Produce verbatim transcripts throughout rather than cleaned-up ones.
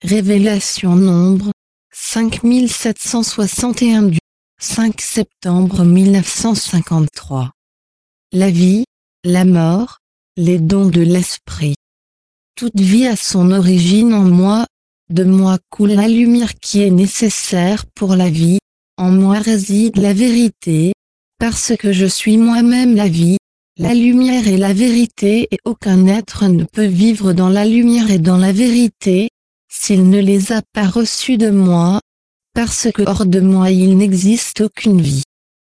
Révélation Nombre, cinq mille sept cent soixante et un du cinq septembre mille neuf cent cinquante-trois. La vie, la mort, les dons de l'esprit. Toute vie a son origine en moi, de moi coule la lumière qui est nécessaire pour la vie, en moi réside la vérité, parce que je suis moi-même la vie, la lumière et la vérité et aucun être ne peut vivre dans la lumière et dans la vérité, s'il ne les a pas reçus de moi, parce que hors de moi il n'existe aucune vie.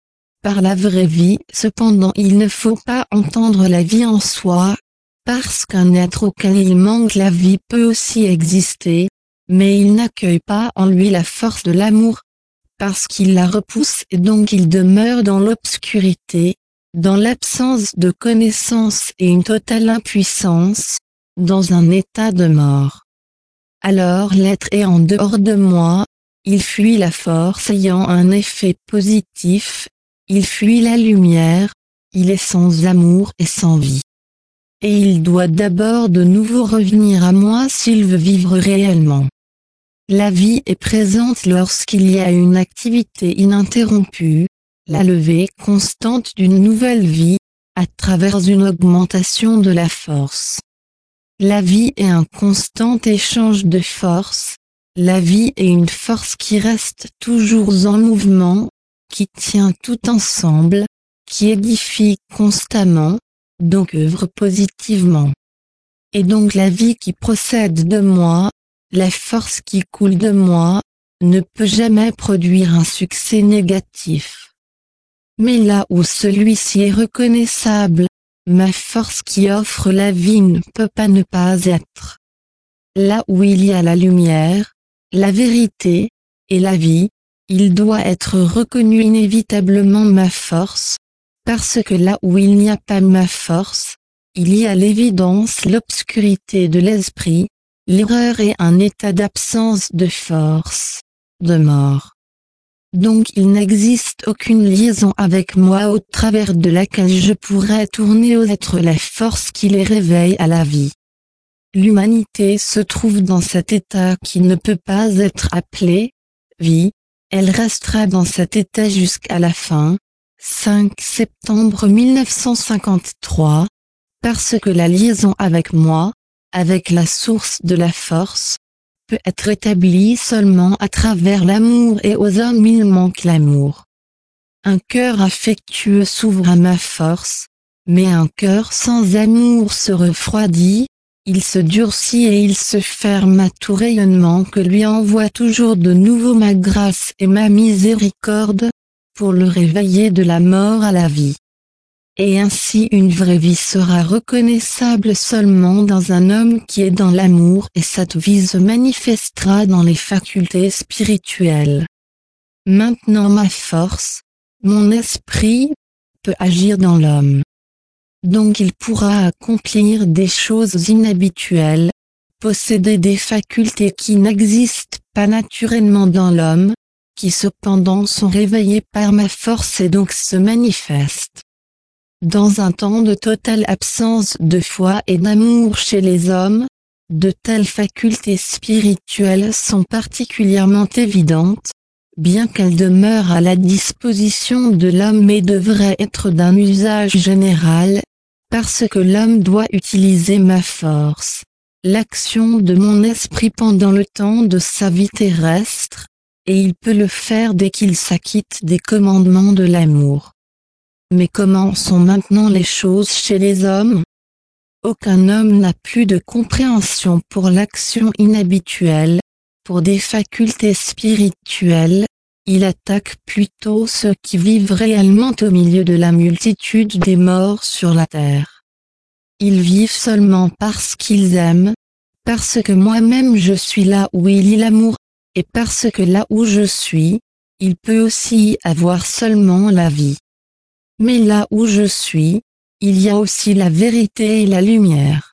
Par la vraie vie, cependant il ne faut pas entendre la vie en soi, parce qu'un être auquel il manque la vie peut aussi exister, mais il n'accueille pas en lui la force de l'amour, parce qu'il la repousse et donc il demeure dans l'obscurité, dans l'absence de connaissance et une totale impuissance, dans un état de mort. Alors l'être est en dehors de moi, il fuit la force ayant un effet positif, il fuit la lumière, il est sans amour et sans vie. Et il doit d'abord de nouveau revenir à moi s'il veut vivre réellement. La vie est présente lorsqu'il y a une activité ininterrompue, la levée constante d'une nouvelle vie, à travers une augmentation de la force. La vie est un constant échange de force, la vie est une force qui reste toujours en mouvement, qui tient tout ensemble, qui édifie constamment, donc œuvre positivement. Et donc la vie qui procède de moi, la force qui coule de moi, ne peut jamais produire un succès négatif. Mais là où celui-ci est reconnaissable, ma force qui offre la vie ne peut pas ne pas être. Là où il y a la lumière, la vérité, et la vie, il doit être reconnu inévitablement ma force, parce que là où il n'y a pas ma force, il y a l'évidence, l'obscurité de l'esprit, l'erreur et un état d'absence de force, de mort. Donc il n'existe aucune liaison avec moi au travers de laquelle je pourrais tourner aux êtres la force qui les réveille à la vie. L'humanité se trouve dans cet état qui ne peut pas être appelé vie, elle restera dans cet état jusqu'à la fin, cinq septembre mille neuf cent cinquante-trois, parce que la liaison avec moi, avec la source de la force, peut être établie seulement à travers l'amour et aux hommes il manque l'amour. Un cœur affectueux s'ouvre à ma force, mais un cœur sans amour se refroidit, il se durcit et il se ferme à tout rayonnement que lui envoie toujours de nouveau ma grâce et ma miséricorde, pour le réveiller de la mort à la vie. Et ainsi une vraie vie sera reconnaissable seulement dans un homme qui est dans l'amour et cette vie se manifestera dans les facultés spirituelles. Maintenant ma force, mon esprit, peut agir dans l'homme. Donc il pourra accomplir des choses inhabituelles, posséder des facultés qui n'existent pas naturellement dans l'homme, qui cependant sont réveillées par ma force et donc se manifestent. Dans un temps de totale absence de foi et d'amour chez les hommes, de telles facultés spirituelles sont particulièrement évidentes, bien qu'elles demeurent à la disposition de l'homme et devraient être d'un usage général, parce que l'homme doit utiliser ma force, l'action de mon esprit pendant le temps de sa vie terrestre, et il peut le faire dès qu'il s'acquitte des commandements de l'amour. Mais comment sont maintenant les choses chez les hommes? Aucun homme n'a plus de compréhension pour l'action inhabituelle, pour des facultés spirituelles, il attaque plutôt ceux qui vivent réellement au milieu de la multitude des morts sur la terre. Ils vivent seulement parce qu'ils aiment, parce que moi-même je suis là où il y a l'amour, et parce que là où je suis, il peut aussi y avoir seulement la vie. Mais là où je suis, il y a aussi la vérité et la lumière.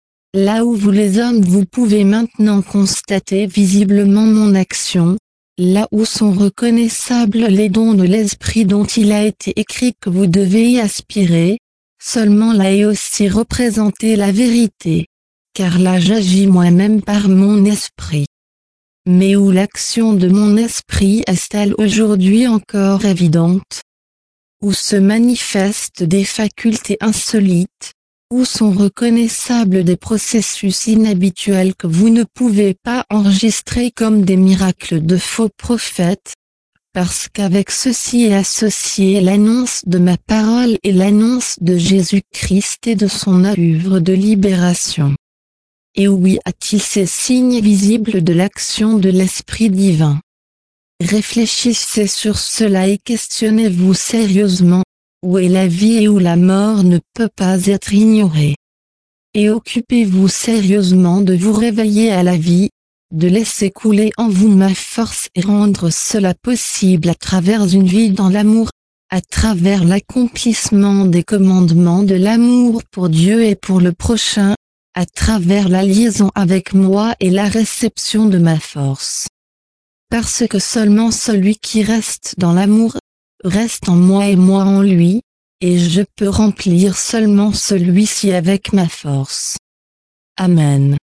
Là où vous les hommes vous pouvez maintenant constater visiblement mon action, là où sont reconnaissables les dons de l'esprit dont il a été écrit que vous devez y aspirer, seulement là est aussi représentée la vérité, car là j'agis moi-même par mon esprit. mais où l'action de mon esprit est-elle aujourd'hui encore évidente? Où se manifestent des facultés insolites? Où sont reconnaissables des processus inhabituels que vous ne pouvez pas enregistrer comme des miracles de faux prophètes? Parce qu'avec ceci est associée l'annonce de ma parole et l'annonce de Jésus-Christ et de son œuvre de libération. Et où y a-t-il ces signes visibles de l'action de l'Esprit divin? Réfléchissez sur cela et questionnez-vous sérieusement, où est la vie et où la mort ne peut pas être ignorée. Et occupez-vous sérieusement de vous réveiller à la vie, de laisser couler en vous ma force et rendre cela possible à travers une vie dans l'amour, à travers l'accomplissement des commandements de l'amour pour Dieu et pour le prochain, à travers la liaison avec moi et la réception de ma force. Parce que seulement celui qui reste dans l'amour, reste en moi et moi en lui, et je peux remplir seulement celui-ci avec ma force. Amen.